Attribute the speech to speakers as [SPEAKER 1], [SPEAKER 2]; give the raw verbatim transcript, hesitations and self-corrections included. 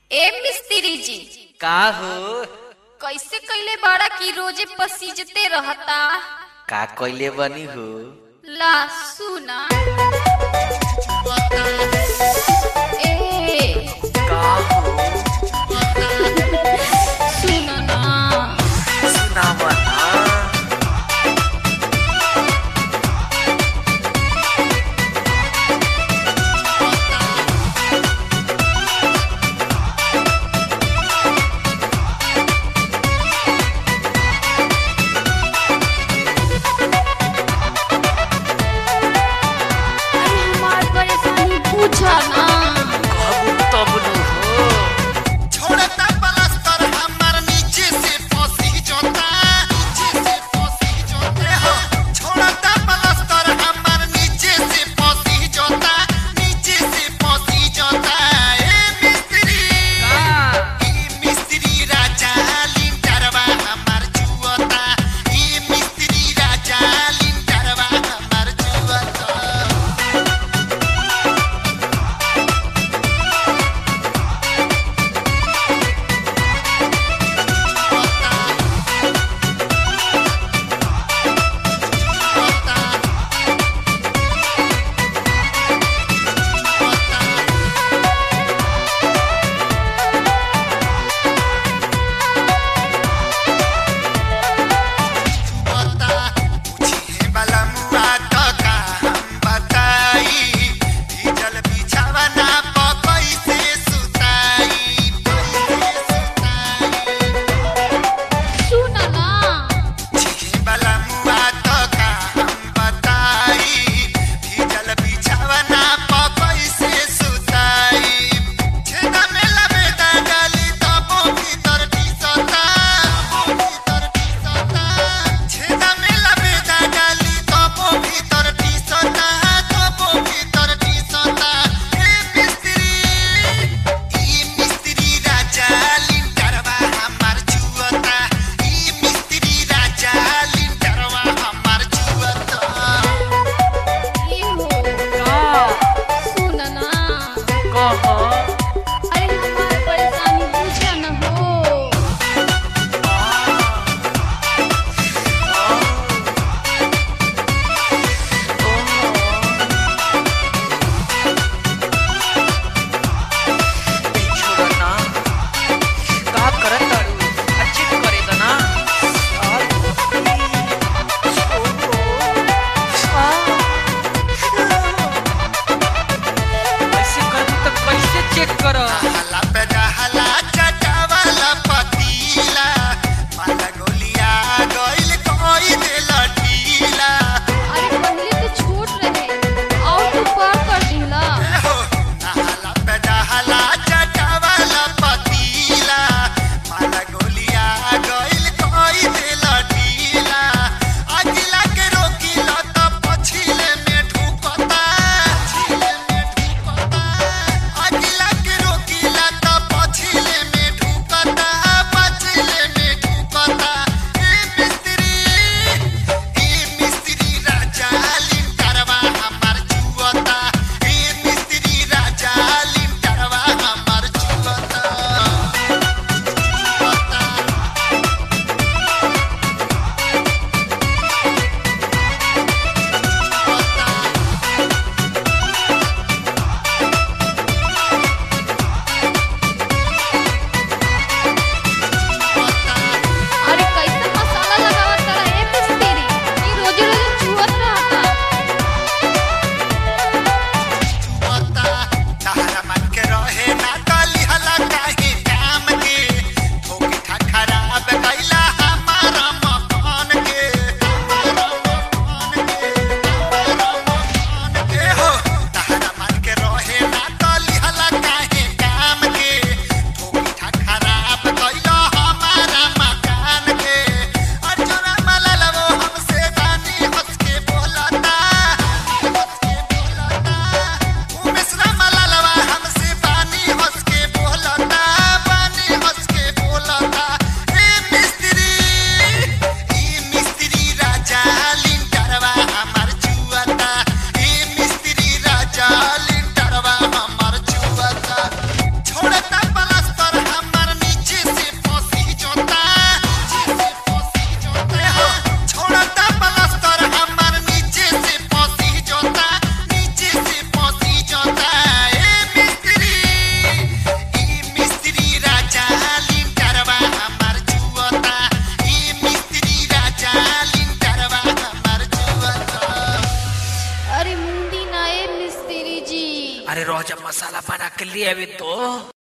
[SPEAKER 1] ए मिस्त्री जी
[SPEAKER 2] का हो?
[SPEAKER 1] कैसे कैले बाड़ा की रोजे पसीजते रहता।
[SPEAKER 2] का कइले बनी हो?
[SPEAKER 1] ला सुना ए
[SPEAKER 2] का हो?
[SPEAKER 1] सुना ना
[SPEAKER 2] सुनावा ना।
[SPEAKER 1] पूछा ना
[SPEAKER 2] कहबू तब न हो।
[SPEAKER 3] छोड़ता पलस्तर हमर नीचे से फंसी जोता नीचे से फंसी जोते हो। छोड़ता पलस्तर हमर नीचे से फंसी जोता नीचे से फंसी जोता। ए मिस्त्री ए मिस्त्री राजा लिंटरवा हमर जुवता। ए मिस्त्री राजा लिंटरवा हमर जुवता।
[SPEAKER 2] कैसे रोजा मसाला बना के ले आवे तो।